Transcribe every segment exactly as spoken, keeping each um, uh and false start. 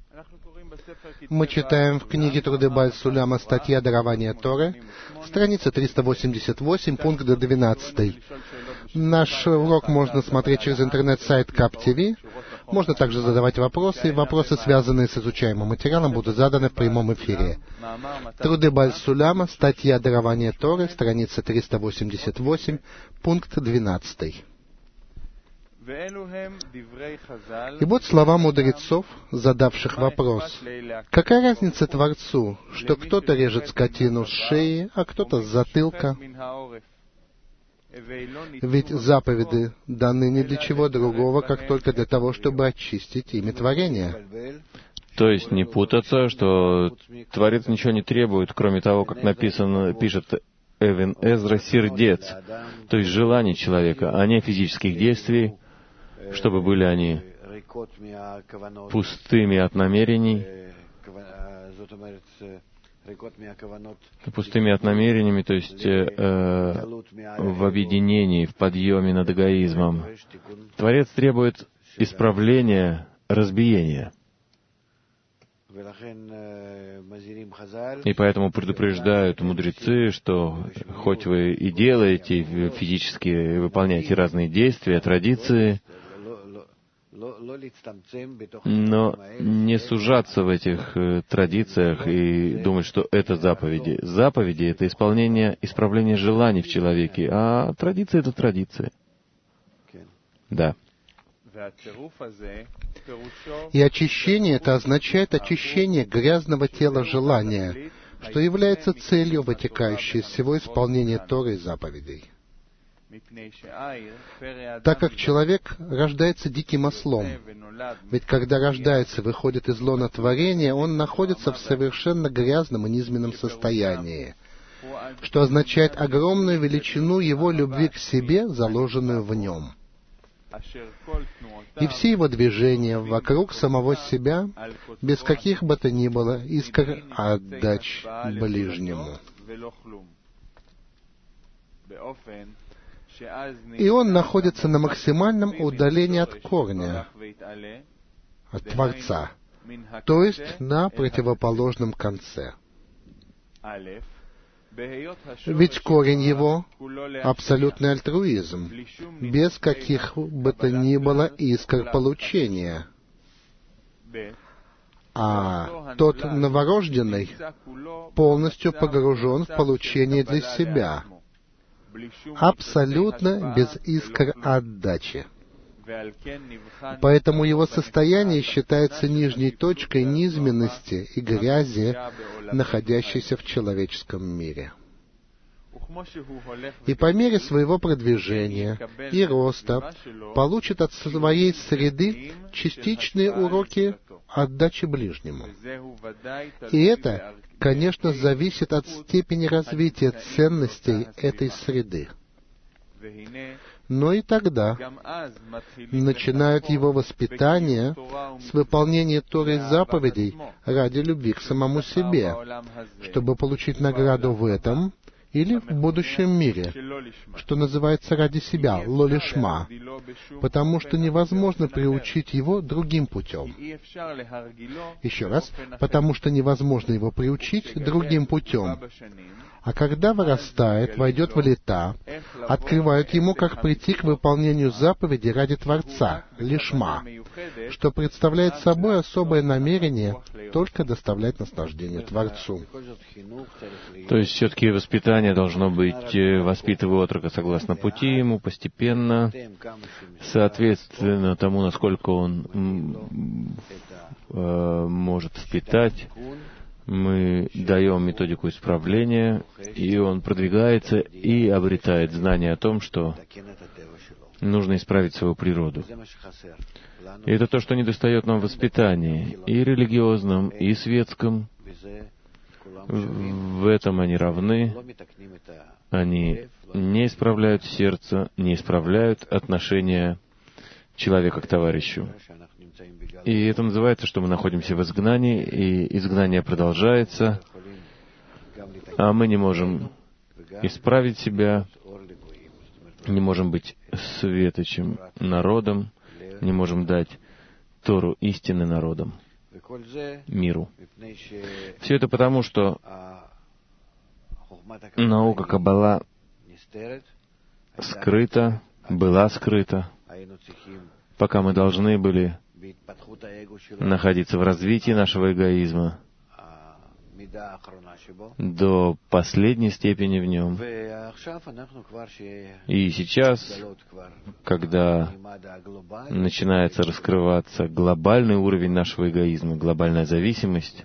Мы читаем в книге Труды Бааль Суляма, статья «Дарование Торы», страница триста восемьдесят восемь, пункт двенадцатый. Наш урок можно смотреть через интернет-сайт кап ти ви. Можно также задавать вопросы, и вопросы, связанные с изучаемым материалом, будут заданы в прямом эфире. Труды Бааль Суляма, статья «Дарование Торы», страница триста восемьдесят восемь, пункт двенадцатый. И вот слова мудрецов, задавших вопрос: какая разница Творцу, что кто-то режет скотину с шеи, а кто-то с затылка? Ведь заповеди даны не для чего другого, как только для того, чтобы очистить ими творение. То есть не путаться, что Творец ничего не требует, кроме того, как написано, пишет Эвен Эзра, сердец, то есть желаний человека, а не физических действий, чтобы были они пустыми от намерений, пустыми от намерениями, то есть э, в объединении, в подъеме над эгоизмом. Творец требует исправления, разбиения. И поэтому предупреждают мудрецы, что хоть вы и делаете физически, выполняете разные действия, традиции, но не сужаться в этих э, традициях и думать, что это заповеди. Заповеди — это исполнение, исправление желаний в человеке, а традиции — это традиции. Да. И очищение — это означает очищение грязного тела желания, что является целью, вытекающей из всего исполнения Торы и заповедей. Так как человек рождается диким ослом, ведь когда рождается и выходит из лона творения, он находится в совершенно грязном и низменном состоянии, что означает огромную величину его любви к себе, заложенную в нем. И все его движения вокруг самого себя, без каких бы то ни было искр отдач ближнему. И он находится на максимальном удалении от корня, от Творца, то есть на противоположном конце. Ведь корень его — абсолютный альтруизм, без каких бы то ни было искр получения. А тот новорожденный полностью погружен в получение для себя, абсолютно без искр отдачи. Поэтому его состояние считается нижней точкой низменности и грязи, находящейся в человеческом мире. И по мере своего продвижения и роста получит от своей среды частичные уроки отдачи ближнему. И это, конечно, зависит от степени развития ценностей этой среды. Но и тогда начинают его воспитание с выполнения Торы и заповедей ради любви к самому себе, чтобы получить награду в этом или в будущем мире, что называется ради себя, ло-лишма, потому что невозможно приучить его другим путем. Еще раз, потому что невозможно его приучить другим путем. А когда вырастает, войдет в лета, открывают ему, как прийти к выполнению заповеди ради Творца, лишма, что представляет собой особое намерение только доставлять наслаждение Творцу. То есть все-таки воспитание должно быть, воспитывая отрока согласно пути ему, постепенно, соответственно тому, насколько он э, может впитать. Мы даем методику исправления, и он продвигается и обретает знание о том, что нужно исправить свою природу. И это то, что недостает нам в воспитании, и религиозном, и светском. В этом они равны. Они не исправляют сердце, не исправляют отношения человека к товарищу. И это называется, что мы находимся в изгнании, и изгнание продолжается, а мы не можем исправить себя, не можем быть светочем народом, не можем дать Тору истины народам. миру. Все это потому, что наука Каббала скрыта, была скрыта, пока мы должны были находиться в развитии нашего эгоизма до последней степени в нем. И сейчас, когда начинается раскрываться глобальный уровень нашего эгоизма, глобальная зависимость,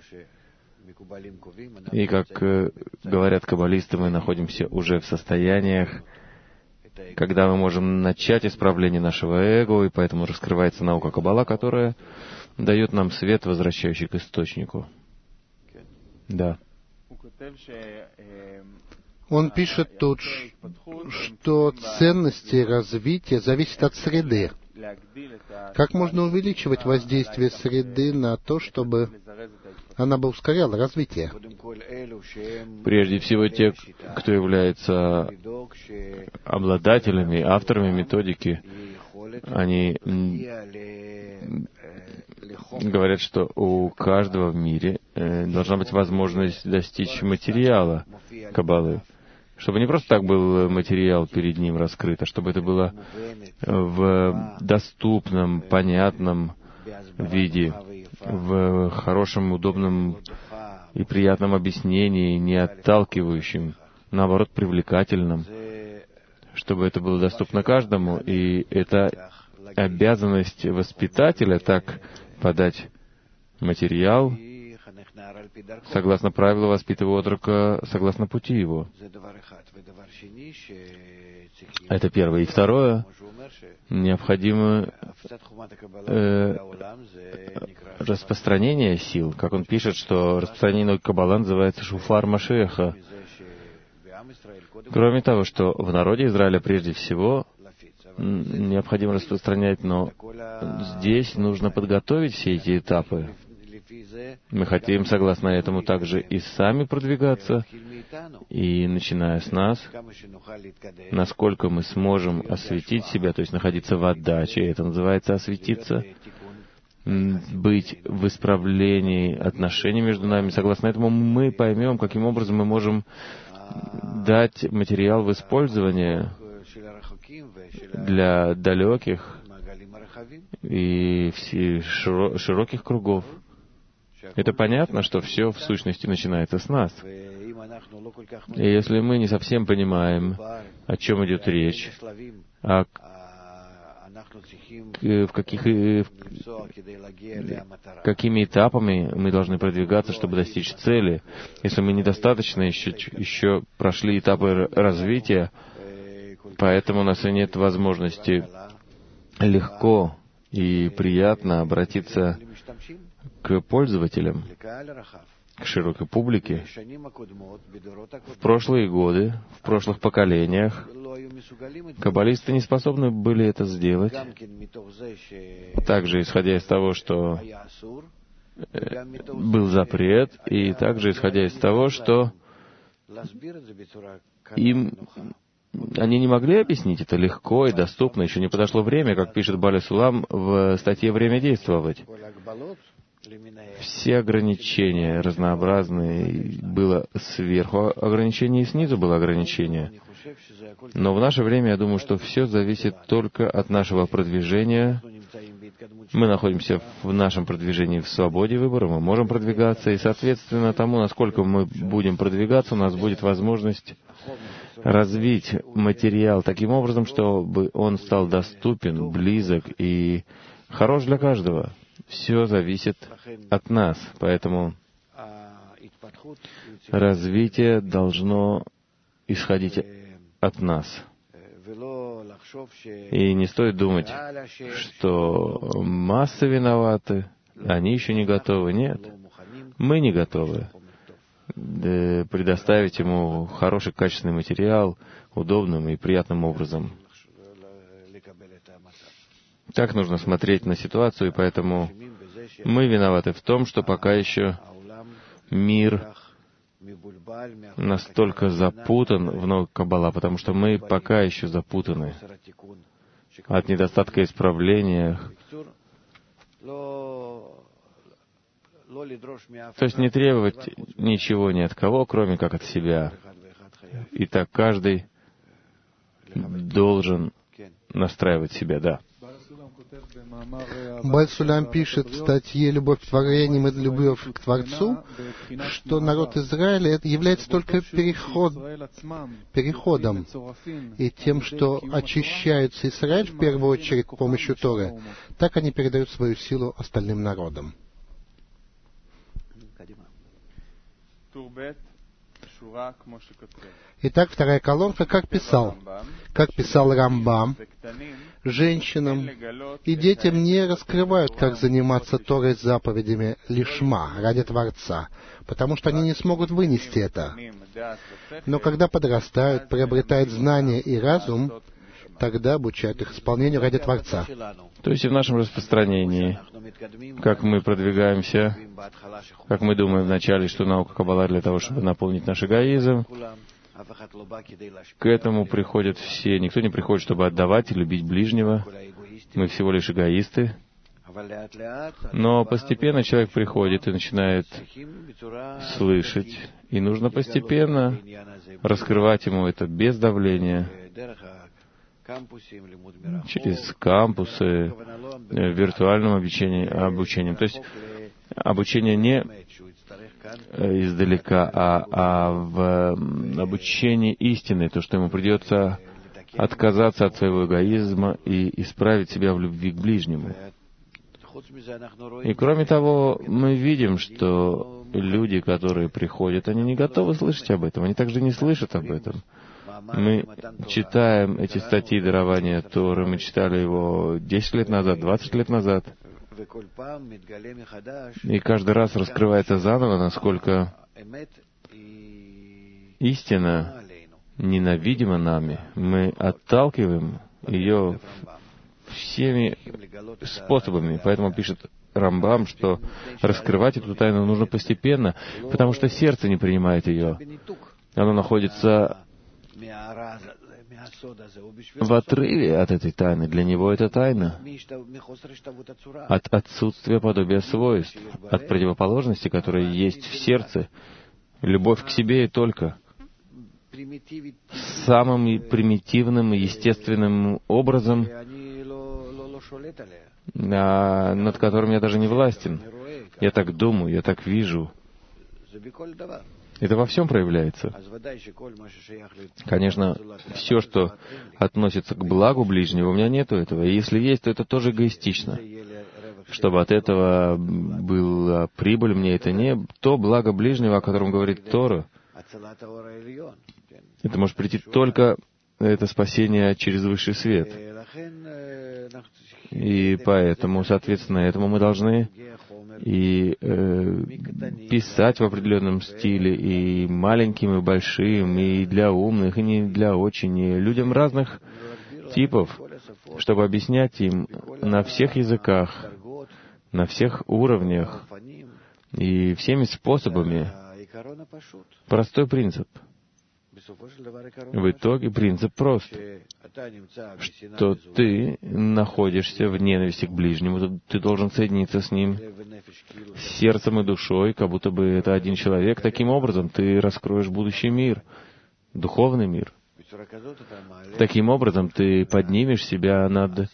и, как говорят каббалисты, мы находимся уже в состояниях, когда мы можем начать исправление нашего эго, и поэтому раскрывается наука Каббала, которая дает нам свет, возвращающий к источнику. Да. Он пишет тут, что ценности развития зависят от среды. Как можно увеличивать воздействие среды на то, чтобы она бы ускоряла развитие? Прежде всего, те, кто является обладателями, авторами методики, они говорят, что у каждого в мире э, должна быть возможность достичь материала Каббалы. Чтобы не просто так был материал перед ним раскрыт, а чтобы это было в доступном, понятном виде, в хорошем, удобном и приятном объяснении, не отталкивающем, наоборот, привлекательном, чтобы это было доступно каждому. И это обязанность воспитателя так подать материал, согласно правилу, воспитывая отрока, согласно пути его. Это первое. И второе, необходимо э, распространение сил. Как он пишет, что распространение Каббала называется шуфар Машеха. Кроме того, что в народе Израиля прежде всего необходимо распространять, но здесь нужно подготовить все эти этапы. Мы хотим, согласно этому, также и сами продвигаться, и, начиная с нас, насколько мы сможем осветить себя, то есть находиться в отдаче, это называется осветиться, быть в исправлении отношений между нами. Согласно этому мы поймем, каким образом мы можем дать материал в использование для далеких и широких кругов. Это понятно, что все в сущности начинается с нас. И если мы не совсем понимаем, о чем идет речь, а в каких, какими этапами мы должны продвигаться, чтобы достичь цели, если мы недостаточно еще, еще прошли этапы развития, поэтому у нас и нет возможности легко и приятно обратиться к пользователям, к широкой публике. В прошлые годы, в прошлых поколениях, каббалисты не способны были это сделать. Также исходя из того, что был запрет, и также исходя из того, что им они не могли объяснить это легко и доступно. Еще не подошло время, как пишет Баля Сулам в статье «Время действовать». Все ограничения разнообразные. Было сверху ограничение и снизу было ограничение. Но в наше время, я думаю, что все зависит только от нашего продвижения. Мы находимся в нашем продвижении в свободе выбора, мы можем продвигаться, и, соответственно, тому, насколько мы будем продвигаться, у нас будет возможность развить материал таким образом, чтобы он стал доступен, близок и хорош для каждого. Все зависит от нас, поэтому развитие должно исходить от нас. И не стоит думать, что массы виноваты, они еще не готовы. Нет, мы не готовы предоставить ему хороший, качественный материал удобным и приятным образом. Так нужно смотреть на ситуацию, и поэтому мы виноваты в том, что пока еще мир настолько запутан в науке Каббала, потому что мы пока еще запутаны от недостатка исправления. То есть не требовать ничего ни от кого, кроме как от себя. И так каждый должен настраивать себя, да. Баль Сулям пишет в статье «Любовь к творениям и любовь к Творцу», что народ Израиля это является только переход, переходом, и тем, что очищаются Израиль в первую очередь с помощью Торы, так они передают свою силу остальным народам. Итак, вторая колонка, как писал, как писал Рамбам, женщинам и детям не раскрывают, как заниматься Торой заповедями лишма, ради Творца, потому что они не смогут вынести это. Но когда подрастают, приобретают знания и разум, тогда обучают их исполнению ради Творца. То есть и в нашем распространении, как мы продвигаемся, как мы думаем вначале, что наука Каббала для того, чтобы наполнить наш эгоизм, к этому приходят все. Никто не приходит, чтобы отдавать и любить ближнего. Мы всего лишь эгоисты. Но постепенно человек приходит и начинает слышать. И нужно постепенно раскрывать ему это без давления, через кампусы, виртуальным обучением. обучением. То есть обучение не издалека, а, а в обучении истины, то, что ему придется отказаться от своего эгоизма и исправить себя в любви к ближнему. И кроме того, мы видим, что люди, которые приходят, они не готовы слышать об этом, они также не слышат об этом. Мы читаем эти статьи дарования Торы, мы читали его десять лет назад, двадцать лет назад, и каждый раз раскрывается заново, насколько истина ненавидима нами. Мы отталкиваем ее всеми способами. Поэтому пишет Рамбам, что раскрывать эту тайну нужно постепенно, потому что сердце не принимает ее. Оно находится в отрыве от этой тайны. Для него это тайна. От отсутствия подобия свойств, от противоположности, которая есть в сердце. Любовь к себе и только. Самым примитивным и естественным образом, над которым я даже не властен. Я так думаю, я так вижу. Это во всем проявляется. Конечно, все, что относится к благу ближнего, у меня нету этого. И если есть, то это тоже эгоистично. Чтобы от этого была прибыль мне, это не то благо ближнего, о котором говорит Тора. Это может прийти только это спасение через высший свет. И поэтому, соответственно, этому мы должны и э, писать в определенном стиле, и маленьким, и большим, и для умных, и не для очень, и людям разных типов, чтобы объяснять им на всех языках, на всех уровнях и всеми способами. Простой принцип. В итоге принцип прост, что ты находишься в ненависти к ближнему, ты должен соединиться с ним сердцем и душой, как будто бы это один человек. Таким образом ты раскроешь будущий мир, духовный мир. Таким образом ты поднимешь себя над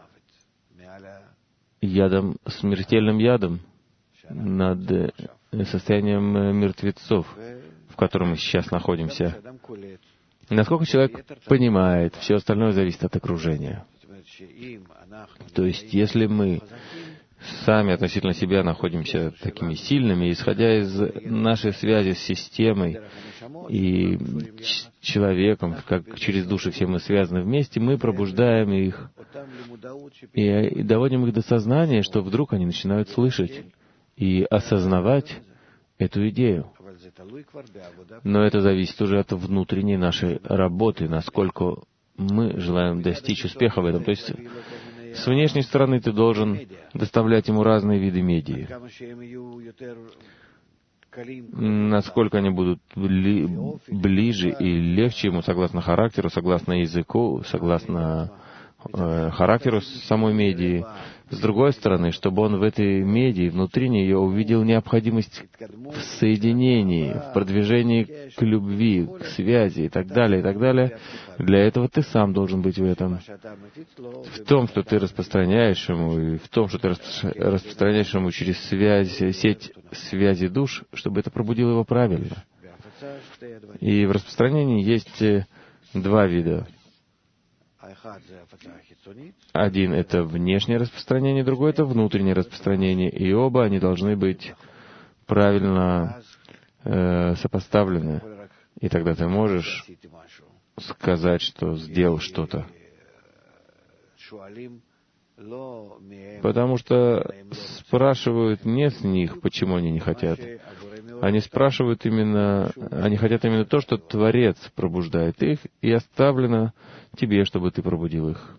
ядом, смертельным ядом, над состоянием мертвецов, в котором мы сейчас находимся. Насколько человек понимает, все остальное зависит от окружения. То есть, если мы сами относительно себя находимся такими сильными, исходя из нашей связи с системой и человеком, как через души все мы связаны вместе, мы пробуждаем их и, и доводим их до сознания, что вдруг они начинают слышать и осознавать эту идею. Но это зависит уже от внутренней нашей работы, насколько мы желаем достичь успеха в этом. То есть с внешней стороны ты должен доставлять ему разные виды медии. Насколько они будут бли, ближе и легче ему, согласно характеру, согласно языку, согласно э, характеру самой медии, С другой стороны, чтобы он в этой меди, внутри нее, увидел необходимость в соединении, в продвижении к любви, к связи и так далее, и так далее, для этого ты сам должен быть в этом. В том, что ты распространяешь ему, и в том, что ты распространяешь ему через связь, сеть связи душ, чтобы это пробудило его правильно. И в распространении есть два вида. Один — это внешнее распространение, другой — это внутреннее распространение. И оба они должны быть правильно э, сопоставлены. И тогда ты можешь сказать, что сделал что-то. Потому что спрашивают не с них, почему они не хотят. Они спрашивают именно, они хотят именно то, что Творец пробуждает их, и оставлено тебе, чтобы ты пробудил их.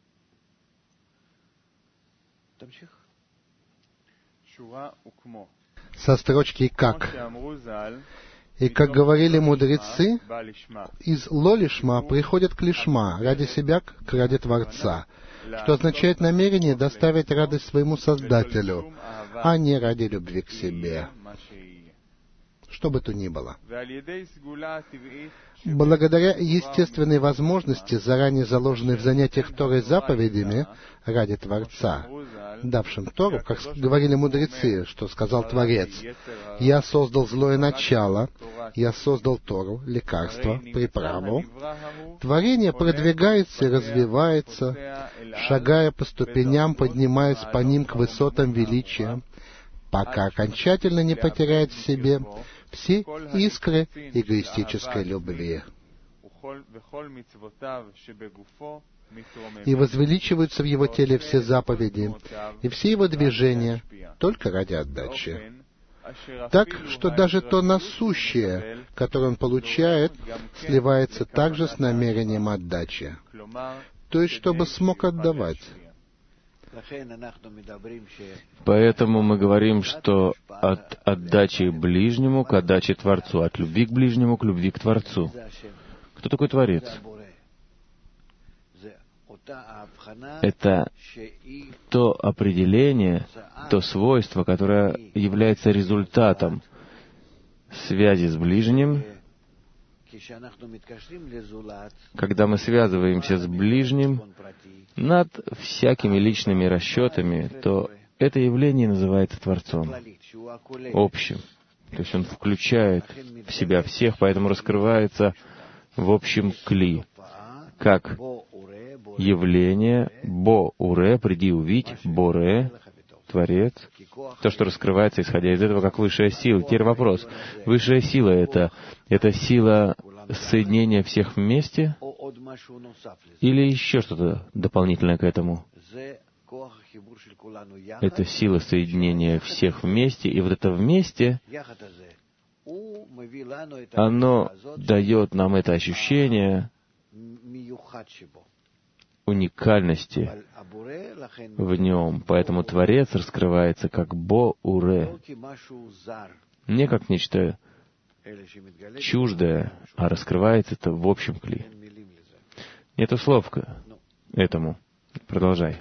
Со строчки «как». И, как говорили мудрецы, из лолишма приходят к лишма, ради себя, к ради Творца, что означает намерение доставить радость своему Создателю, а не ради любви к себе, что бы то ни было. Благодаря естественной возможности, заранее заложенной в занятиях Торой заповедями ради Творца, давшим Тору, как говорили мудрецы, что сказал Творец, «Я создал злое начало, я создал Тору, лекарство, приправу». Творение продвигается и развивается, шагая по ступеням, поднимаясь по ним к высотам величия, пока окончательно не потеряет в себе все искры эгоистической любви и возвеличиваются в его теле все заповеди и все его движения только ради отдачи. Так, что даже то насущее, которое он получает, сливается также с намерением отдачи, то есть чтобы смог отдавать. Поэтому мы говорим, что от отдачи ближнему к отдаче Творцу, от любви к ближнему к любви к Творцу. Кто такой Творец? Это то определение, то свойство, которое является результатом связи с ближним. Когда мы связываемся с ближним над всякими личными расчетами, то это явление называется Творцом, общим. То есть он включает в себя всех, поэтому раскрывается в общем кли, как явление Бо-Уре, приди увидь, Боре, Творец, то, что раскрывается, исходя из этого, как высшая сила. Теперь вопрос. Высшая сила — это, это сила соединения всех вместе или еще что-то дополнительное к этому? Это сила соединения всех вместе, и вот это вместе, оно дает нам это ощущение уникальности в нем. Поэтому Творец раскрывается как Бо-Уре, не как нечто чуждое, а раскрывается это в общем кли. Нету слов к этому. Продолжай.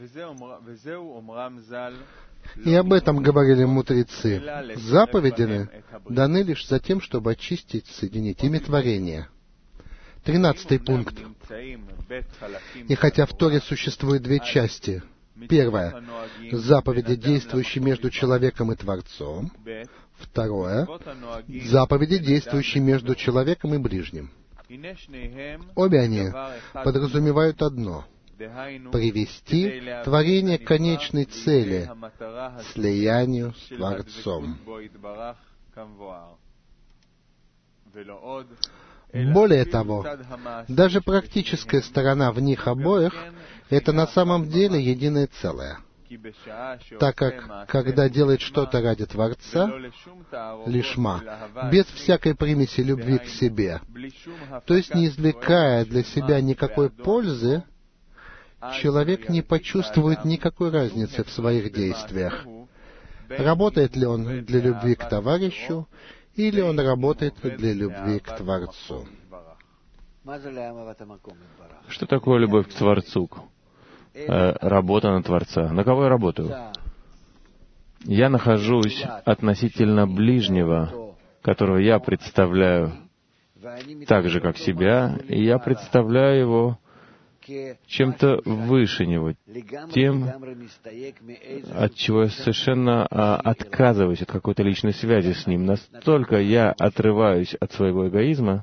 И об этом говорили мудрецы. Заповеди даны лишь за тем, чтобы очистить, соединить ими творение. Тринадцатый пункт. И хотя в Торе существует две части. Первая — заповеди, действующие между человеком и Творцом. Второе — заповеди, действующие между человеком и ближним. Обе они подразумевают одно — привести творение к конечной цели — слиянию с Творцом. Более того, даже практическая сторона в них обоих — это на самом деле единое целое. Так как, когда делает что-то ради Творца, лишма, без всякой примеси любви к себе, то есть не извлекая для себя никакой пользы, человек не почувствует никакой разницы в своих действиях. Работает ли он для любви к товарищу, или он работает для любви к Творцу. Что такое любовь к Творцу? э, работа на Творца. На кого я работаю? Я нахожусь относительно ближнего, которого я представляю так же, как себя, и я представляю его чем-то выше него, тем, от чего я совершенно а, отказываюсь от какой-то личной связи с ним. Настолько я отрываюсь от своего эгоизма.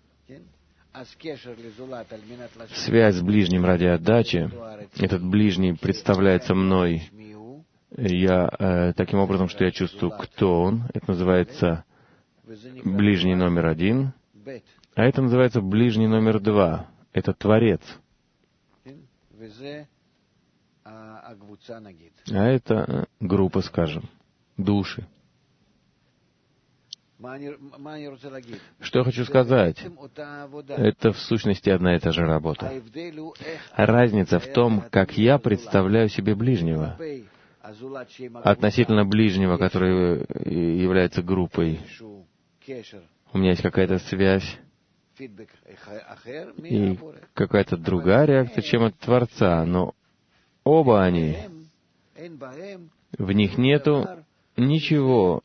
Связь с ближним ради отдачи, этот ближний представляется мной я э, таким образом, что я чувствую, кто он. Это называется ближний номер один, а это называется ближний номер два. Это Творец. А это группа, скажем, души. Что я хочу сказать? Это в сущности одна и та же работа. Разница в том, как я представляю себе ближнего. Относительно ближнего, который является группой, у меня есть какая-то связь и какая-то другая реакция, чем от Творца, но оба они, в них нету ничего,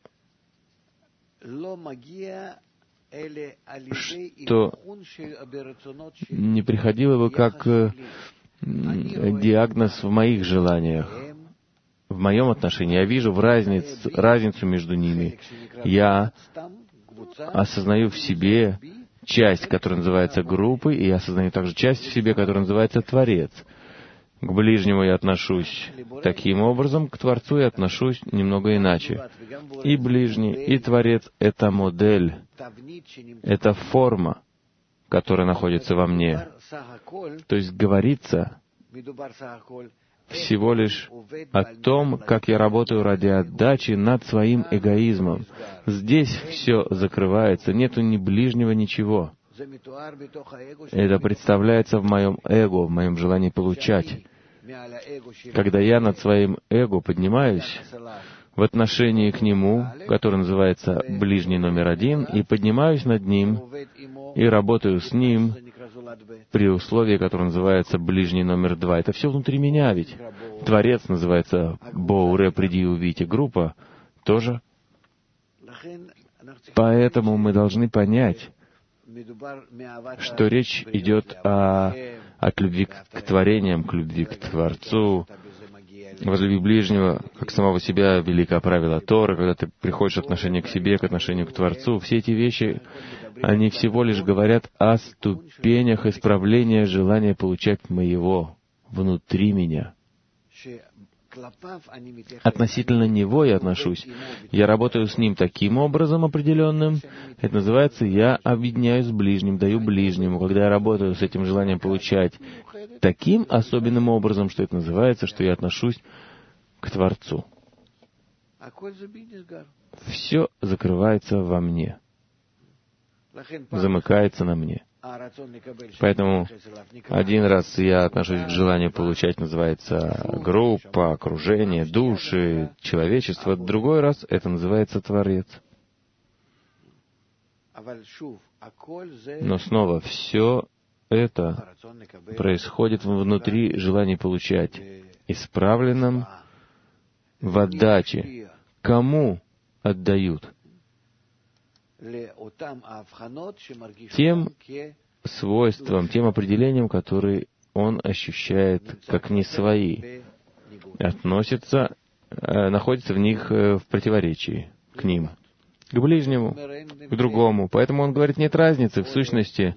что не приходило бы как диагноз в моих желаниях, в моем отношении. Я вижу в разниц, разницу между ними. Я осознаю в себе часть, которая называется группой, и я осознаю также часть в себе, которая называется Творец. К ближнему я отношусь таким образом, к Творцу я отношусь немного иначе. И ближний, и Творец — это модель, это форма, которая находится во мне. То есть говорится всего лишь о том, как я работаю ради отдачи над своим эгоизмом. Здесь все закрывается, нету ни ближнего, ничего. Это представляется в моем эго, в моем желании получать. Когда я над своим эго поднимаюсь в отношении к нему, который называется ближний номер один, и поднимаюсь над ним, и работаю с ним при условии, которое называется ближний номер два. Это все внутри меня ведь. Творец называется Боуре, приди и увидите. Группа тоже. Поэтому мы должны понять, что речь идет о, от любви к, к творениям, к любви к Творцу. Возлюби ближнего, как самого себя, великое правило Торы, когда ты приходишь от отношения к себе, к отношению к Творцу. Все эти вещи, они всего лишь говорят о ступенях исправления желания получать моего внутри меня. Относительно него я отношусь. Я работаю с ним таким образом определенным. Это называется, я объединяюсь с ближним, даю ближнему. Когда я работаю с этим желанием получать таким особенным образом, что это называется, что я отношусь к Творцу. Все закрывается во мне, замыкается на мне. Поэтому один раз я отношусь к желанию получать, называется группа, окружение, души, человечество. Другой раз это называется Творец. Но снова все это происходит внутри желания получать, исправленном в отдаче. Кому отдают? Тем свойствам, тем определениям, которые он ощущает как не свои, относится, находится в них в противоречии к ним, к ближнему, к другому. Поэтому он говорит, нет разницы в сущности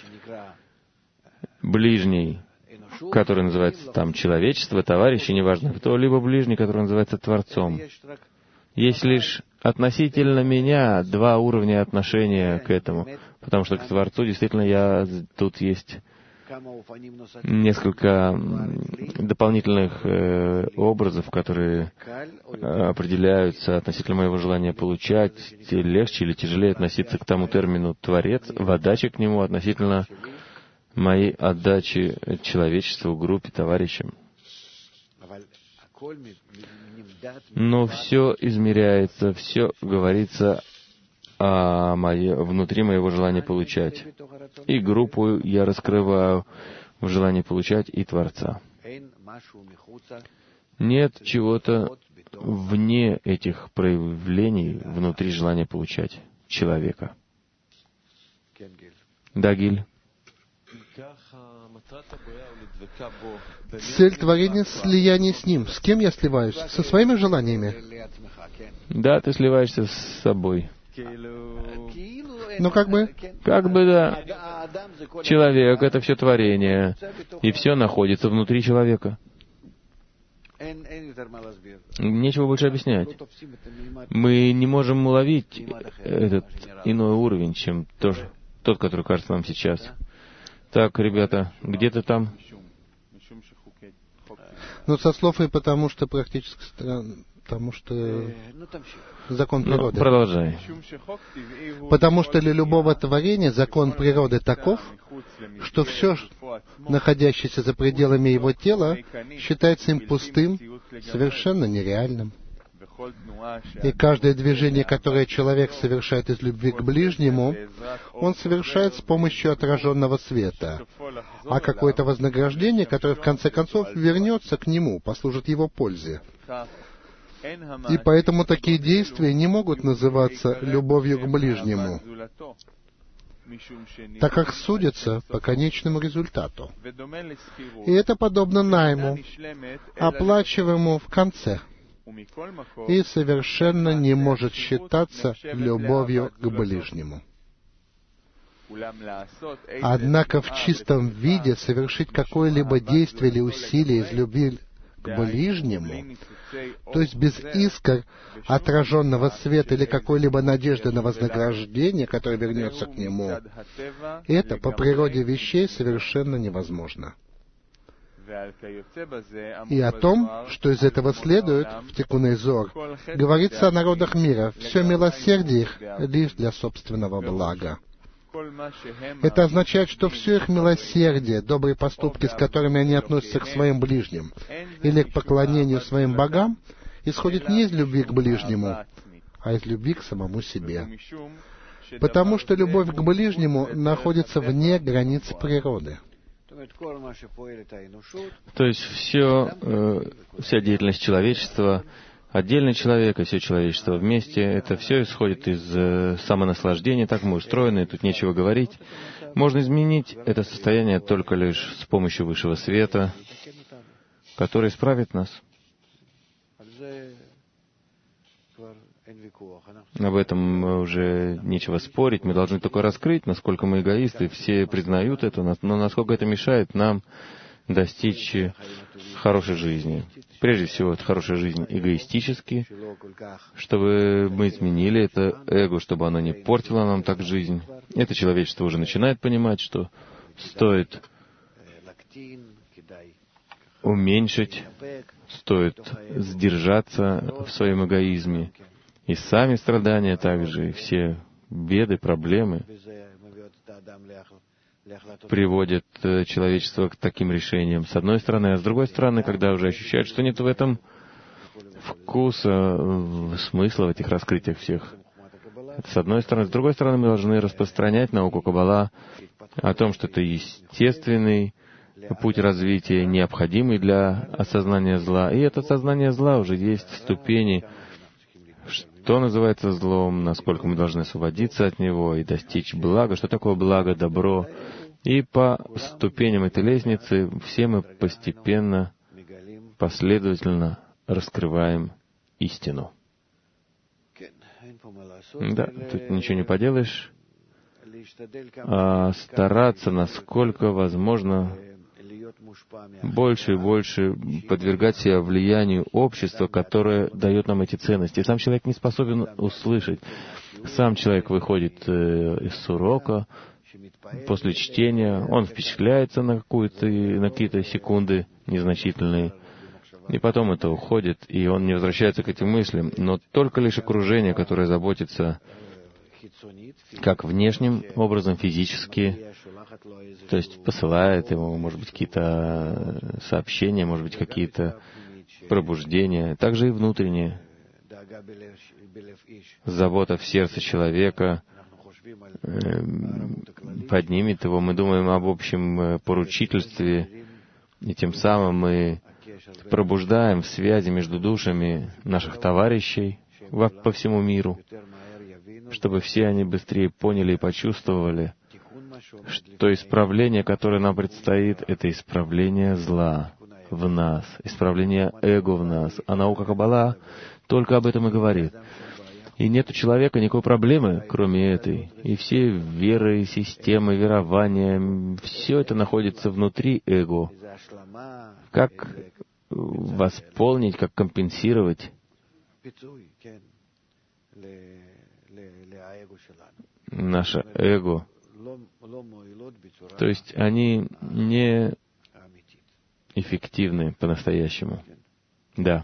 ближний, который называется там человечество, товарищи, неважно кто, либо ближний, который называется Творцом. Есть лишь относительно меня два уровня отношения к этому, потому что к Творцу действительно я тут есть несколько дополнительных э, образов, которые определяются относительно моего желания получать, легче или тяжелее относиться к тому термину «творец», в отдаче к нему относительно моей отдачи человечеству, группе, товарищам. Но все измеряется, все говорится о моей, внутри моего желания получать. И группу я раскрываю в желании получать и Творца. Нет чего-то вне этих проявлений внутри желания получать человека. Да, Гиль? Цель творения — слияние с Ним. С кем я сливаюсь? Со своими желаниями? Да, ты сливаешься с собой. Ну, как бы... Как бы, да. Человек — это все творение, и все находится внутри человека. Нечего больше объяснять. Мы не можем уловить этот иной уровень, чем то, тот, который кажется нам сейчас. Так, ребята, где-то там? Ну, со слов и потому, что практически... Потому что закон природы. Ну, продолжай. Потому что для любого творения закон природы таков, что все, находящееся за пределами его тела, считается им пустым, совершенно нереальным. И каждое движение, которое человек совершает из любви к ближнему, он совершает с помощью отраженного света. А какое-то вознаграждение, которое в конце концов вернется к нему, послужит его пользе. И поэтому такие действия не могут называться любовью к ближнему, так как судятся по конечному результату. И это подобно найму, оплачиваемому в конце, и совершенно не может считаться любовью к ближнему. Однако в чистом виде совершить какое-либо действие или усилие из любви к ближнему, то есть без искр отраженного света или какой-либо надежды на вознаграждение, которое вернется к нему, это по природе вещей совершенно невозможно. И о том, что из этого следует, в Тикуней Зоар, говорится о народах мира, все милосердие их лишь для собственного блага. Это означает, что все их милосердие, добрые поступки, с которыми они относятся к своим ближним, или к поклонению своим богам, исходит не из любви к ближнему, а из любви к самому себе. Потому что любовь к ближнему находится вне границ природы. То есть все, э, вся деятельность человечества, отдельный человек и все человечество вместе, это все исходит из э, самонаслаждения, так мы устроены, тут нечего говорить. Можно изменить это состояние только лишь с помощью высшего света, который исправит нас. Об этом уже нечего спорить, мы должны только раскрыть, насколько мы эгоисты, все признают это, но насколько это мешает нам достичь хорошей жизни. Прежде всего, это хорошая жизнь эгоистически, чтобы мы изменили это эго, чтобы оно не портило нам так жизнь. Это человечество уже начинает понимать, что стоит уменьшить, стоит сдержаться в своем эгоизме. И сами страдания также, и все беды, проблемы приводят человечество к таким решениям, с одной стороны, а с другой стороны, когда уже ощущают, что нет в этом вкуса, смысла в этих раскрытиях всех. Это с одной стороны. С другой стороны, мы должны распространять науку Каббала о том, что это естественный путь развития, необходимый для осознания зла. И это осознание зла уже есть ступени, что называется злом, насколько мы должны освободиться от него и достичь блага, что такое благо, добро. И по ступеням этой лестницы все мы постепенно, последовательно раскрываем истину. Да, тут ничего не поделаешь. А стараться, насколько возможно, больше и больше подвергать себя влиянию общества, которое дает нам эти ценности. Сам человек не способен услышать. Сам человек выходит из урока, после чтения, он впечатляется на, какую-то, на какие-то секунды незначительные, и потом это уходит, и он не возвращается к этим мыслям. Но только лишь окружение, которое заботится как внешним образом, физически, то есть посылает ему, может быть, какие-то сообщения, может быть, какие-то пробуждения, также и внутренние. Забота в сердце человека поднимет его. Мы думаем об общем поручительстве, и тем самым мы пробуждаем связи между душами наших товарищей во- по всему миру, чтобы все они быстрее поняли и почувствовали, что исправление, которое нам предстоит, это исправление зла в нас, исправление эго в нас. А наука Каббала только об этом и говорит. И нет у человека никакой проблемы, кроме этой. И все веры, системы, верования, все это находится внутри эго. Как восполнить, как компенсировать наше эго. То есть они не эффективны по-настоящему. Да.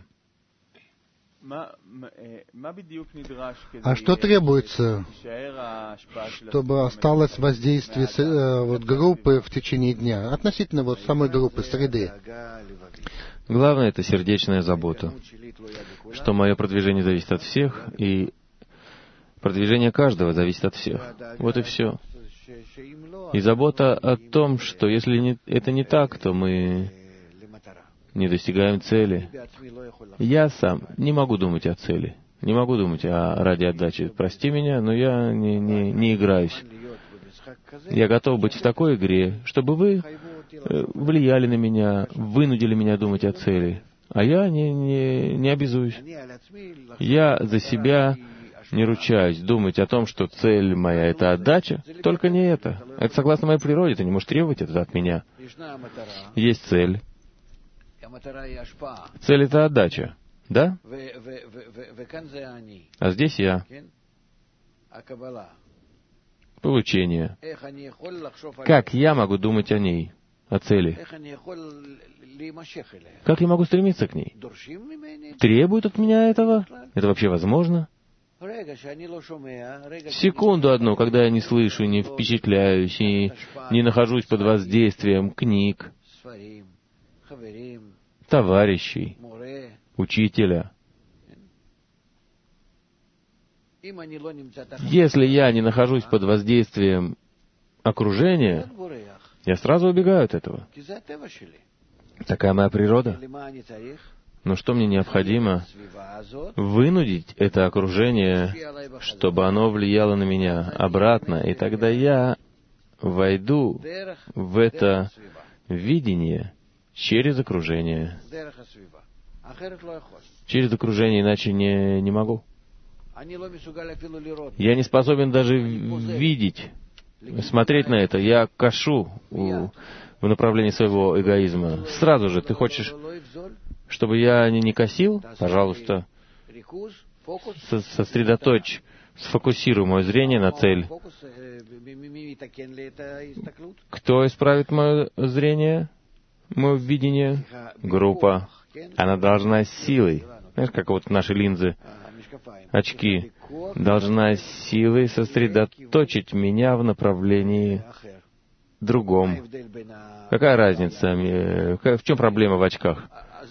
А что требуется, чтобы осталось воздействие э, вот, группы в течение дня, относительно вот самой группы, среды? Главное — это сердечная забота, что мое продвижение зависит от всех, и продвижение каждого зависит от всех. Вот и все. И забота о том, что если не, это не так, то мы не достигаем цели. Я сам не могу думать о цели, не могу думать о ради отдачи. Прости меня, но я не, не, не играюсь. Я готов быть в такой игре, чтобы вы влияли на меня, вынудили меня думать о цели. А я не, не, не обязуюсь. Я за себя не ручаюсь думать о том, что цель моя — это отдача. Только не это. Это согласно моей природе, ты не можешь требовать это от меня. Есть цель. Цель — это отдача, да? А здесь я. Получение. Как я могу думать о ней, о цели? Как я могу стремиться к ней? Требуют от меня этого? Это вообще возможно? Секунду одну, когда я не слышу, не впечатляюсь и не нахожусь под воздействием книг, товарищей, учителя. Если я не нахожусь под воздействием окружения, я сразу убегаю от этого. Такая моя природа. Но что мне необходимо? Вынудить это окружение, чтобы оно влияло на меня обратно, и тогда я войду в это видение через окружение. Через окружение, иначе не, не могу. Я не способен даже видеть, смотреть на это. Я кашу в направлении своего эгоизма. Сразу же, ты хочешь, чтобы я не, не косил? Пожалуйста, со сосредоточь, сфокусируй мое зрение на цель. Кто исправит мое зрение, мое видение? Группа. Она должна силой, знаешь, как вот наши линзы, очки, должна силой сосредоточить меня в направлении другом. Какая разница? В чем проблема в очках?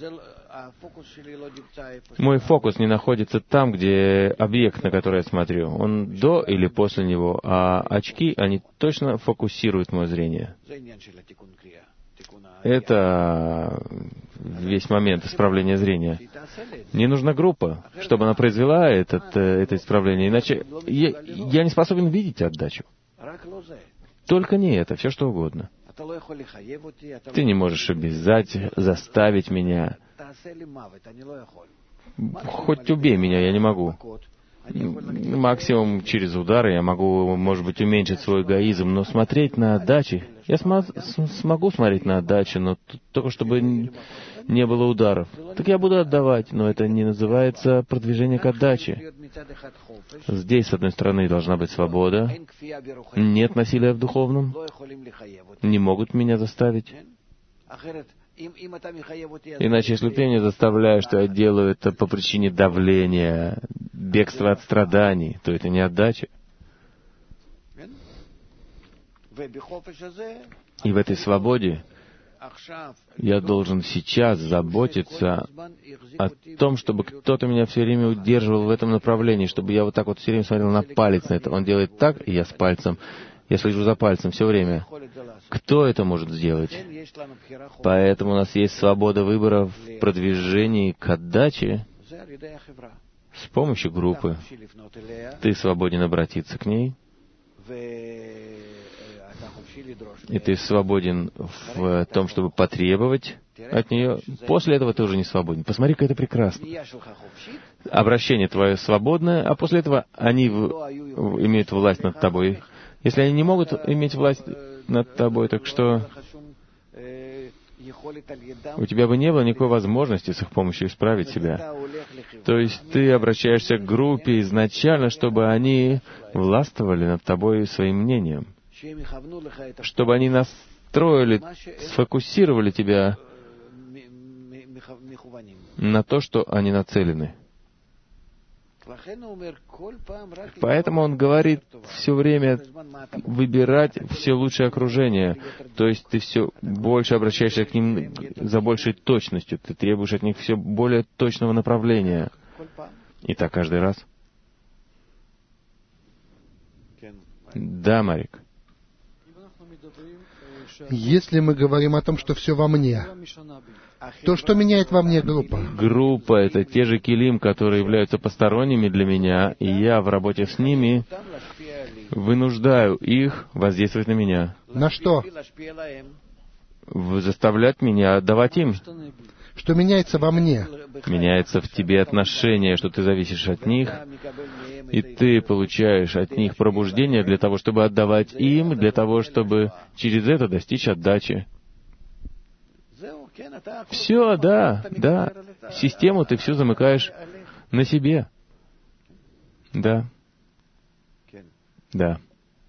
Мой фокус не находится там, где объект, на который я смотрю. Он до или после него, а очки, они точно фокусируют мое зрение. Это весь момент исправления зрения. Мне нужна группа, чтобы она произвела этот, это исправление, иначе я, я не способен видеть отдачу. Только не это, все что угодно. Ты не можешь обязать, заставить меня. Хоть убей меня, я не могу. Максимум через удары я могу, может быть, уменьшить свой эгоизм, но смотреть на отдачи... Я см- смогу смотреть на отдачи, но только чтобы не было ударов. Так я буду отдавать, но это не называется продвижение к отдаче. Здесь, с одной стороны, должна быть свобода. Нет насилия в духовном. Не могут меня заставить. Иначе, если ты меня заставляешь, что я делаю это по причине давления, бегства от страданий, то это не отдача. И в этой свободе я должен сейчас заботиться о том, чтобы кто-то меня все время удерживал в этом направлении, чтобы я вот так вот все время смотрел на палец на это. Он делает так, и я с пальцем. Я слежу за пальцем все время. Кто это может сделать? Поэтому у нас есть свобода выбора в продвижении к отдаче с помощью группы. Ты свободен обратиться к ней, и ты свободен в том, чтобы потребовать от нее. После этого ты уже не свободен. Посмотри, как это прекрасно. Обращение твое свободное, а после этого они в, в, имеют власть над тобой. Если они не могут иметь власть над тобой, так что у тебя бы не было никакой возможности с их помощью исправить себя. То есть ты обращаешься к группе изначально, чтобы они властвовали над тобой своим мнением, чтобы они настроили, сфокусировали тебя на то, что они нацелены. Поэтому он говорит все время выбирать все лучшее окружение. То есть ты все больше обращаешься к ним за большей точностью. Ты требуешь от них все более точного направления. И так каждый раз. Да, Марик. Если мы говорим о том, что все во мне, то что меняет во мне группа? Группа — это те же килим, которые являются посторонними для меня, и я в работе с ними вынуждаю их воздействовать на меня. На что? Заставлять меня отдавать им. Что меняется во мне? Меняется в тебе отношение, что ты зависишь от них, и ты получаешь от них пробуждение для того, чтобы отдавать им, для того, чтобы через это достичь отдачи. Все, да, да. Систему ты всю замыкаешь на себе. Да. Да.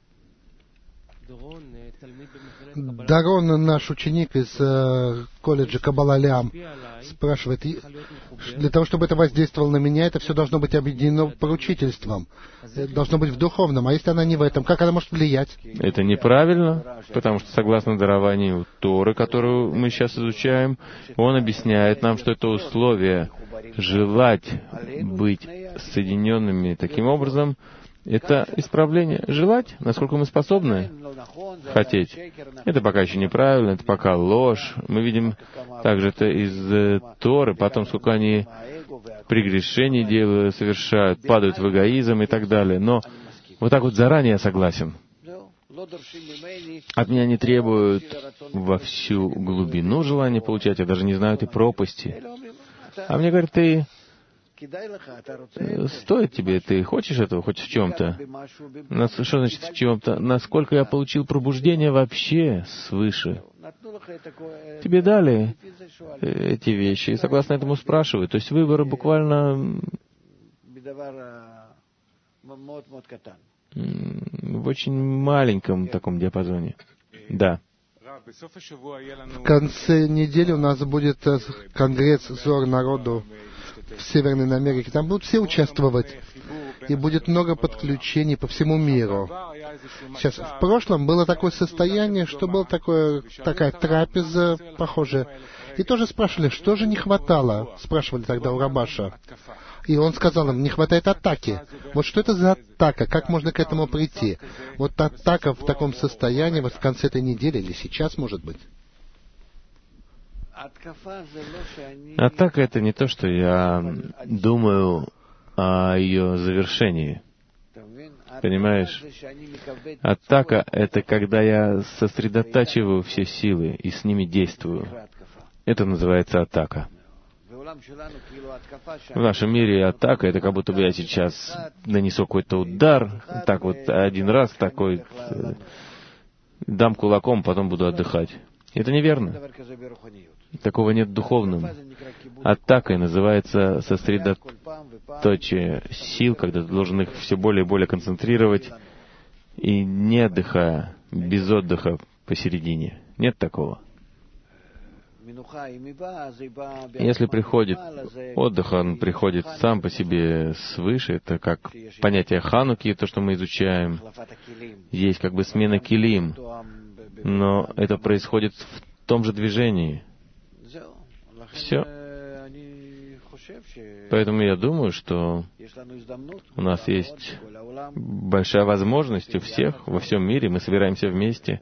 Дарон, наш ученик из э, колледжа Каббала Лям, спрашивает, для того, чтобы это воздействовало на меня, это все должно быть объединено поручительством, должно быть в духовном, а если она не в этом, как она может влиять? Это неправильно, потому что согласно дарованию Торы, которую мы сейчас изучаем, он объясняет нам, что это условие желать быть соединенными таким образом, это исправление. Желать, насколько мы способны хотеть. Это пока еще неправильно, это пока ложь. Мы видим также это из э, Торы, потом сколько они прегрешений делают, совершают, падают в эгоизм и так далее. Но вот так вот заранее я согласен. От меня не требуют во всю глубину желания получать, я даже не знаю этой пропасти. А мне говорят, ты... Стоит тебе, ты хочешь этого хоть в чем-то? Что значит в чем-то? Насколько я получил пробуждение вообще свыше? Тебе дали эти вещи, и согласно этому спрашивают. То есть выбор буквально в очень маленьком таком диапазоне. Да. В конце недели у нас будет конгресс «Зор народу» в Северной Америке. Там будут все участвовать, и будет много подключений по всему миру. Сейчас, в прошлом было такое состояние, что была такое, такая трапеза похожая. И тоже спрашивали, что же не хватало, спрашивали тогда у Рабаша. И он сказал им, не хватает атаки. Вот что это за атака? Как можно к этому прийти? Вот атака в таком состоянии, вот в конце этой недели или сейчас, может быть. Атака — это не то, что я думаю о ее завершении. Понимаешь? Атака — это когда я сосредотачиваю все силы и с ними действую. Это называется атака. В нашем мире атака — это как будто бы я сейчас нанесу какой-то удар, так вот один раз такой, дам кулаком, потом буду отдыхать. Это неверно. Такого нет в духовном. Атакой называется сосредоточие сил, когда ты должен их все более и более концентрировать, и не отдыхая, без отдыха посередине. Нет такого. Если приходит отдых, он приходит сам по себе свыше. Это как понятие хануки, то, что мы изучаем. Есть как бы смена килим, но это происходит в том же движении. Все. Поэтому я думаю, что у нас есть большая возможность у всех во всем мире. Мы собираемся вместе.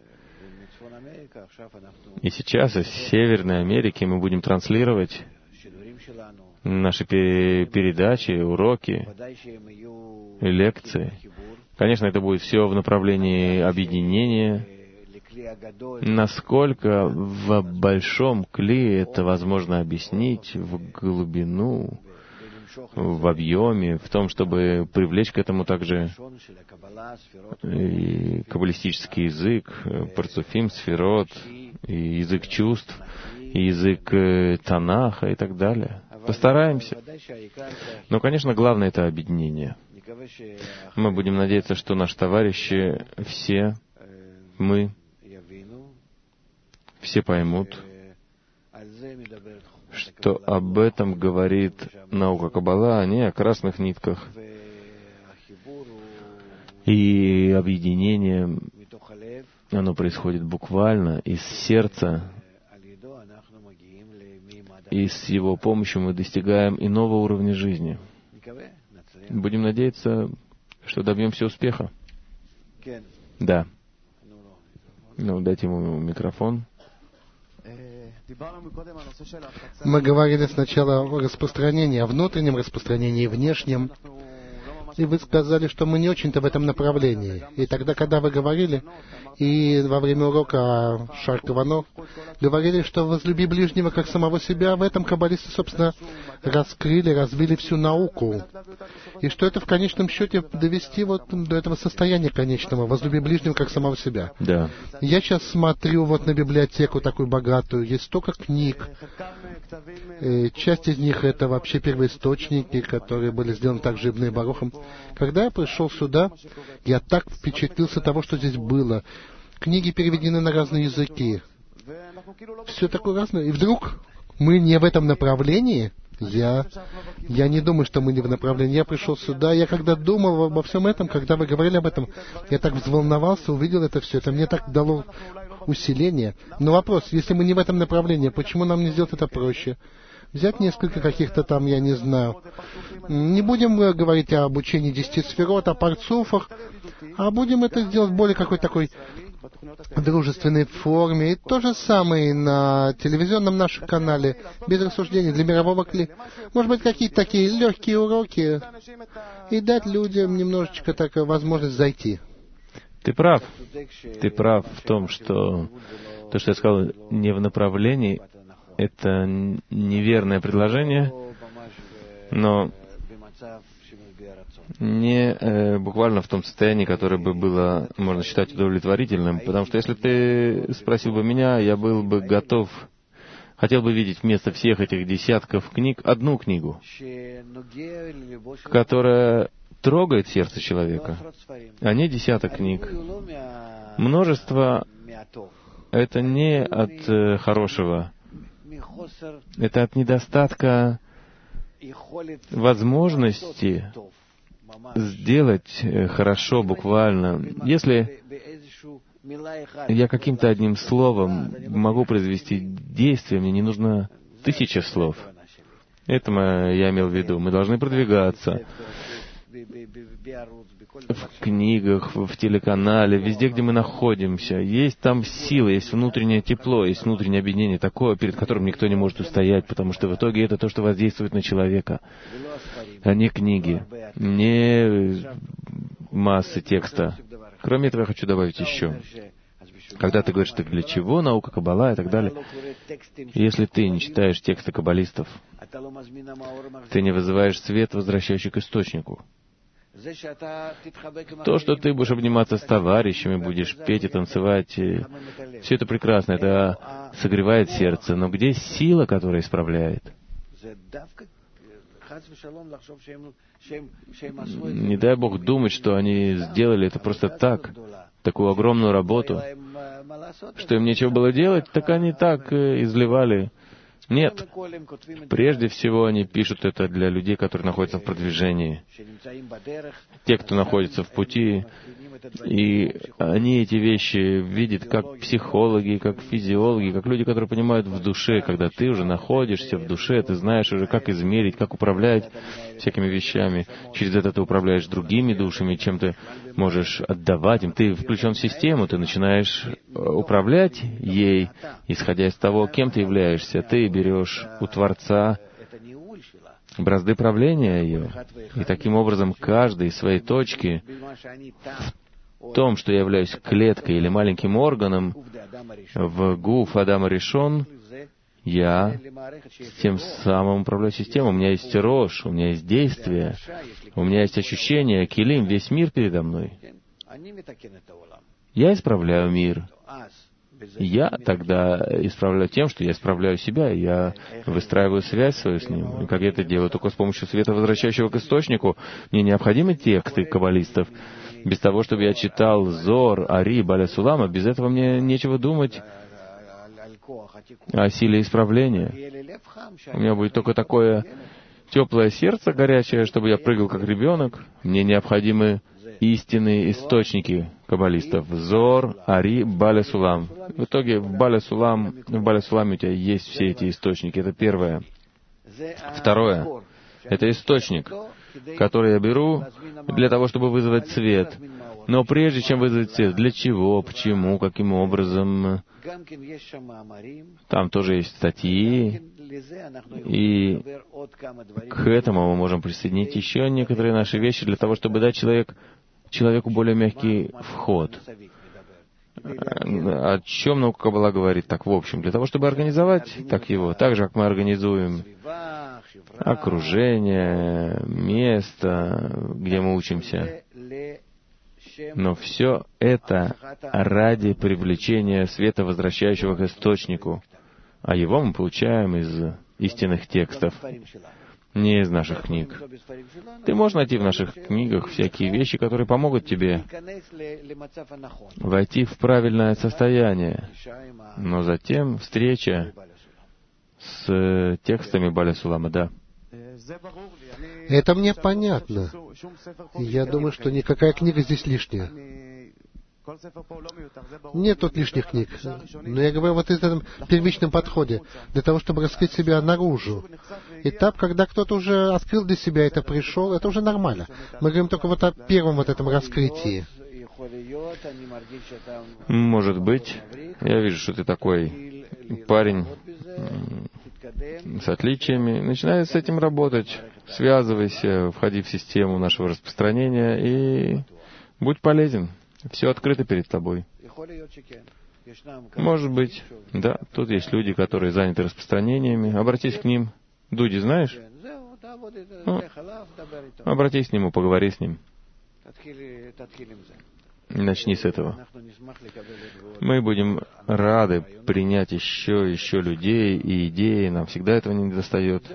И сейчас из Северной Америки мы будем транслировать наши передачи, уроки, лекции. Конечно, это будет все в направлении объединения. Насколько в большом кли это возможно объяснить, в глубину, в объеме, в том, чтобы привлечь к этому также и каббалистический язык, парцуфим, сферот, и язык чувств, и язык Танаха и так далее. Постараемся. Но, конечно, главное — это объединение. Мы будем надеяться, что наши товарищи, все мы, все поймут, что об этом говорит наука Каббала, а не о красных нитках. И объединение, оно происходит буквально из сердца, и с его помощью мы достигаем иного уровня жизни. Будем надеяться, что добьемся успеха. Да. Ну, дайте ему микрофон. Мы говорили сначала о распространении, о внутреннем распространении и внешнем. И вы сказали, что мы не очень-то в этом направлении. И тогда, когда вы говорили, и во время урока Шар Каванот, говорили, что возлюби ближнего как самого себя, в этом каббалисты, собственно, раскрыли, развили всю науку. И что это в конечном счете довести вот до этого состояния конечного, возлюби ближнего как самого себя. Да. Я сейчас смотрю вот на библиотеку такую богатую, есть столько книг. И часть из них это вообще первоисточники, которые были сделаны также Ибн Барухом. Когда я пришел сюда, я так впечатлился того, что здесь было. Книги переведены на разные языки. Все такое разное. И вдруг мы не в этом направлении. Я, я не думаю, что мы не в направлении. Я пришел сюда, я когда думал обо всем этом, когда вы говорили об этом, я так взволновался, увидел это все. Это мне так дало усиление. Но вопрос, если мы не в этом направлении, почему нам не сделать это проще? Взять несколько каких-то там, я не знаю. Не будем говорить о обучении десяти сферот, о парцуфах, а будем это сделать в более какой-то такой дружественной форме. И то же самое на телевизионном нашем канале, без рассуждений, для мирового кли. Может быть, какие-то такие легкие уроки, и дать людям немножечко такую возможность зайти. Ты прав. Ты прав в том, что то, что я сказал, не в направлении, это неверное предложение, но не э, буквально в том состоянии, которое бы было, можно считать, удовлетворительным. Потому что если ты спросил бы меня, я был бы готов, хотел бы видеть вместо всех этих десятков книг одну книгу, которая трогает сердце человека, а не десяток книг. Множество — это не от э, хорошего. Это от недостатка возможности сделать хорошо буквально. Если я каким-то одним словом могу произвести действие, мне не нужно тысяча слов. Это я имел в виду. Мы должны продвигаться в книгах, в телеканале, везде, где мы находимся. Есть там сила, есть внутреннее тепло, есть внутреннее объединение, такое, перед которым никто не может устоять, потому что в итоге это то, что воздействует на человека, а не книги, не массы текста. Кроме этого, я хочу добавить еще. Когда ты говоришь, ты для чего наука Каббала и так далее, если ты не читаешь тексты каббалистов, ты не вызываешь свет, возвращающий к источнику. То, что ты будешь обниматься с товарищами, будешь петь и танцевать, все это прекрасно, это согревает сердце. Но где сила, которая исправляет? Не дай Бог думать, что они сделали это просто так, такую огромную работу, что им нечего было делать, так они так изливали. Нет. Прежде всего, они пишут это для людей, которые находятся в продвижении. Те, кто находится в пути, И они эти вещи видят как психологи, как физиологи, как люди, которые понимают в душе, когда ты уже находишься в душе, ты знаешь уже, как измерить, как управлять всякими вещами. Через это ты управляешь другими душами, чем ты можешь отдавать им. Ты включен в систему, ты начинаешь управлять ей, исходя из того, кем ты являешься. Ты берешь у Творца бразды правления ее. И таким образом каждый из своей точки в том, что я являюсь клеткой или маленьким органом в гуф Адама Ришон, я тем самым управляю системой. У меня есть рош, у меня есть действие, у меня есть ощущение, килим, весь мир передо мной. Я исправляю мир. Я тогда исправляю тем, что я исправляю себя, я выстраиваю связь свою с ним. И как я это делаю? Только с помощью света, возвращающего к источнику. Мне необходимы тексты каббалистов. Без того, чтобы я читал Зор, Ари, Баля Сулама, без этого мне нечего думать о силе исправления. У меня будет только такое теплое сердце горячее, чтобы я прыгал как ребенок. Мне необходимы истинные источники каббалистов. Зор, Ари, Баля Сулам. В итоге в Баля Сулам, в Баля Суламе у тебя есть все эти источники. Это первое. Второе. Это источник, который я беру для того, чтобы вызвать свет. Но прежде чем вызвать свет, для чего, почему, каким образом, там тоже есть статьи, и к этому мы можем присоединить еще некоторые наши вещи для того, чтобы дать человек, человеку более мягкий вход. О чем наука Каббала говорит так в общем? Для того, чтобы организовать так его, так же, как мы организуем окружение, место, где мы учимся. Но все это ради привлечения света, возвращающего к источнику. А его мы получаем из истинных текстов, не из наших книг. Ты можешь найти в наших книгах всякие вещи, которые помогут тебе войти в правильное состояние. Но затем встреча с текстами Баля Сулама, да. Это мне понятно. Я думаю, что никакая книга здесь лишняя. Нет тут лишних книг. Но я говорю вот в этом первичном подходе, для того, чтобы раскрыть себя наружу. Этап, когда кто-то уже открыл для себя это, пришел, это уже нормально. Мы говорим только вот о первом вот этом раскрытии. Может быть. Я вижу, что ты такой парень с отличиями. Начинай с этим работать. Связывайся, входи в систему нашего распространения и будь полезен. Все открыто перед тобой. Может быть. Да, тут есть люди, которые заняты распространениями. Обратись к ним. Дуди знаешь? Ну, обратись к нему, поговори с ним. Начни с этого. Мы будем рады принять еще, еще людей и идеи. Нам всегда этого не недостает.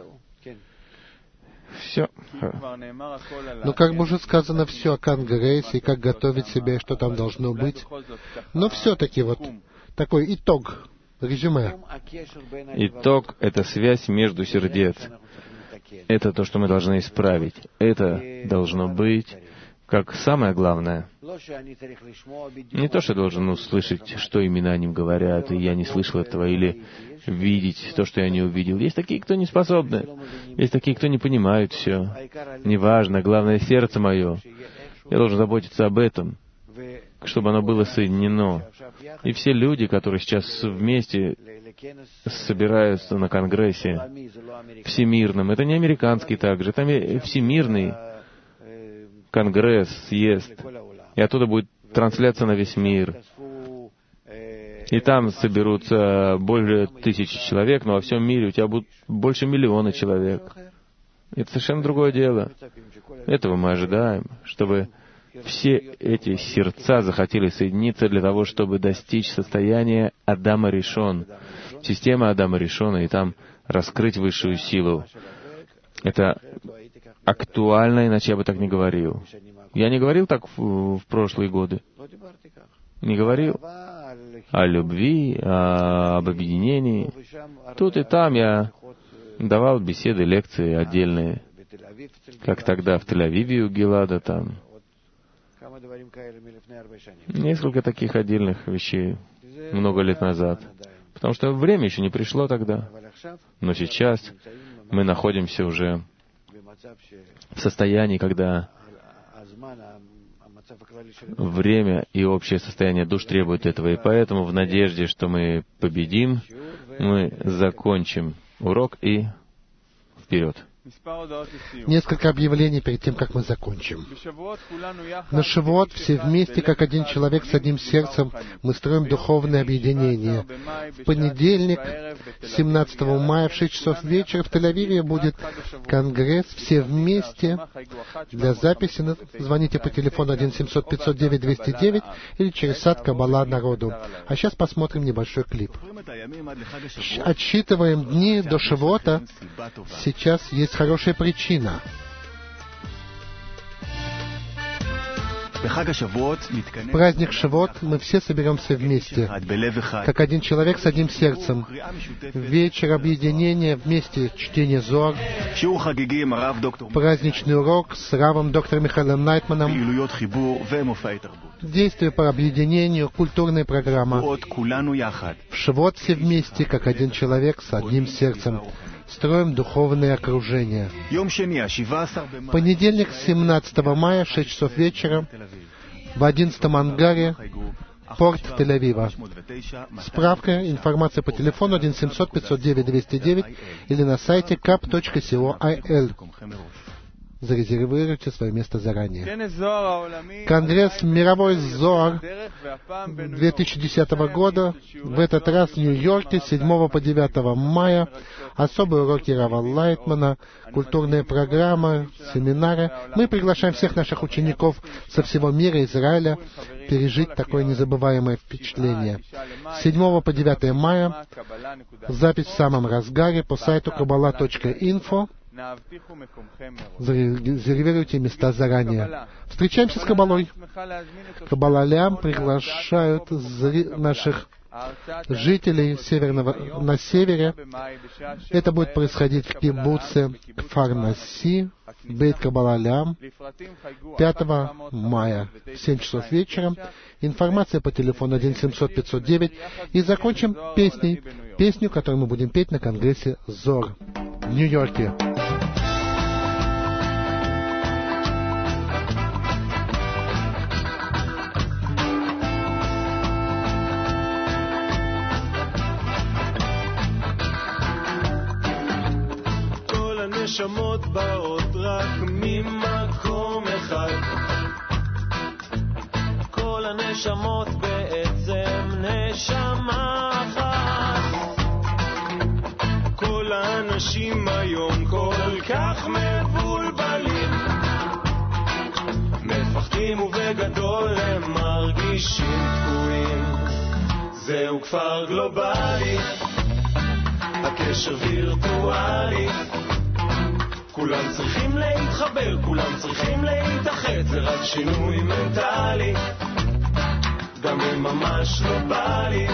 Все. Но как бы уже сказано все о Конгрессе, и как готовить себя, и что там должно быть. Но все-таки вот такой итог, резюме. Итог — это связь между сердец. Это то, что мы должны исправить. Это должно быть как самое главное. Не то, что я должен услышать, что именно о ним говорят, и я не слышал этого, или видеть то, что я не увидел. Есть такие, кто не способны. Есть такие, кто не понимают все. Неважно, главное — сердце мое. Я должен заботиться об этом, чтобы оно было соединено. И все люди, которые сейчас вместе собираются на Конгрессе всемирном, это не американский также, это всемирный Конгресс, съезд, и оттуда будет трансляция на весь мир. И там соберутся более тысячи человек, но во всем мире у тебя будут больше миллиона человек. Это совершенно другое дело. Этого мы ожидаем, чтобы все эти сердца захотели соединиться для того, чтобы достичь состояния Адама Ришон, системы Адама Ришона, и там раскрыть высшую силу. Это актуально, иначе я бы так не говорил. Я не говорил так в, в прошлые годы. Не говорил о любви, о, об объединении. Тут и там я давал беседы, лекции отдельные, как тогда в Тель-Авиве у Гилада, там Несколько таких отдельных вещей много лет назад. Потому что время еще не пришло тогда. Но сейчас мы находимся уже в состоянии, когда время и общее состояние душ требуют этого. И поэтому в надежде, что мы победим, мы закончим урок и вперед. Несколько объявлений перед тем, как мы закончим. На Шавуот все вместе, как один человек с одним сердцем, мы строим духовное объединение. В понедельник, семнадцатого мая, в шесть часов вечера в Тель-Авиве будет конгресс «Все вместе». Для записи звоните по телефону один семьсот пятьсот девять двести девять или через сайт Каббала народу. А сейчас посмотрим небольшой клип. Отсчитываем дни до Шавуота. Сейчас есть хорошая причина. В праздник Шавуот мы все соберемся вместе, как один человек с одним сердцем. Вечер объединения, вместе чтение Зоар, праздничный урок с равом доктором Михаилом Найтманом, действия по объединению, культурная программа. В Шавуот все вместе, как один человек с одним сердцем. Строим духовное окружение. Понедельник, семнадцатого мая, шесть часов вечера, в одиннадцатом ангаре, порт Тель-Авива. Справка, информация по телефону один семьсот пятьсот девять двести девять или на сайте кап точка ком. Зарезервируйте свое место заранее. Конгресс «Мировой Зоар» две тысячи десятого года, в этот раз в Нью-Йорке, с седьмого по девятое мая. Особые уроки Рава Лайтмана, культурная программа, семинары. Мы приглашаем всех наших учеников со всего мира, Израиля, пережить такое незабываемое впечатление. С седьмого по девятое мая запись в самом разгаре по сайту каббала точка инфо. Зарезервируйте места заранее. Встречаемся с Каббалой. Каббала-Лям приглашают наших жителей северного, на севере. Это будет происходить в кибуце Кфар-Наси, Бейт Каббала-Лям, пятого мая в семь часов вечера. Информация по телефону один семьсот пятьсот девять. И закончим песней, песню, которую мы будем петь на конгрессе Зор в Нью-Йорке. נשמות באות רק ממקום אחד. כל הנשמות בעצם נשמה אחת. כל האנשים היום כל כך מבולבלים, מפחדים ובגדול הם מרגישים תקועים. זהו כפר גלובלי, הקשר וירטואלי. כולם צריכים להתחבר, כולם צריכים להתאחד, זה רק שינוי מנטלי, גם אם ממש לא בא לי,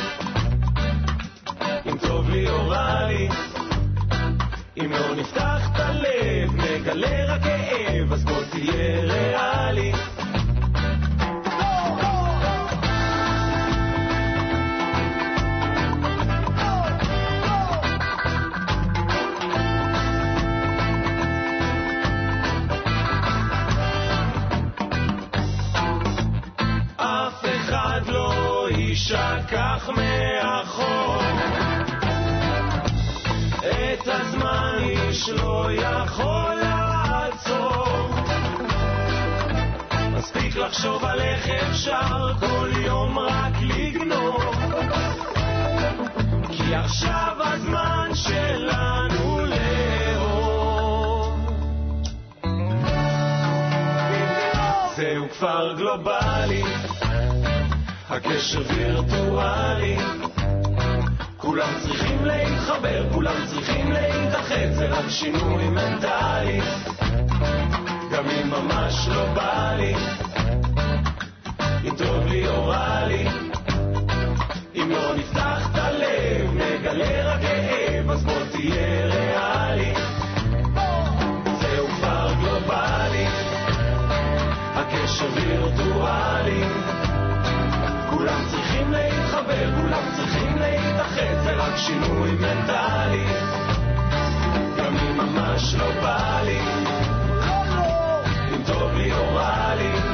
אם טוב לי או רע לי, אם לא נפתח את הלב, נגלה רק כאב, אז בוא תהיה ריאלי. שכח מאחור את הזמן, איש לא יכול לעצור. מספיק לחשוב על איך אפשר כל יום רק לגנוב, כי עכשיו הזמן שלנו לאהוב. זהו כפר גלובלי, הקשר וירטואלי. כולם צריכים להתחבר, כולם צריכים להתאחד, זה רק שינוי מנטלי, גם אם ממש לא בא לי, אם טוב לי או רע לי, אם לא נפתח את הלב, נגלה רק כאב, אז בוא תהיה ריאלי. זהו כפר גלובלי, הקשר שווירטואלי. כולם צריכים להתחבר, כולם צריכים להתאחד, זה רק שינוי מנטלי. גם אם ממש לא בא לי, אם טוב לי או רע לי,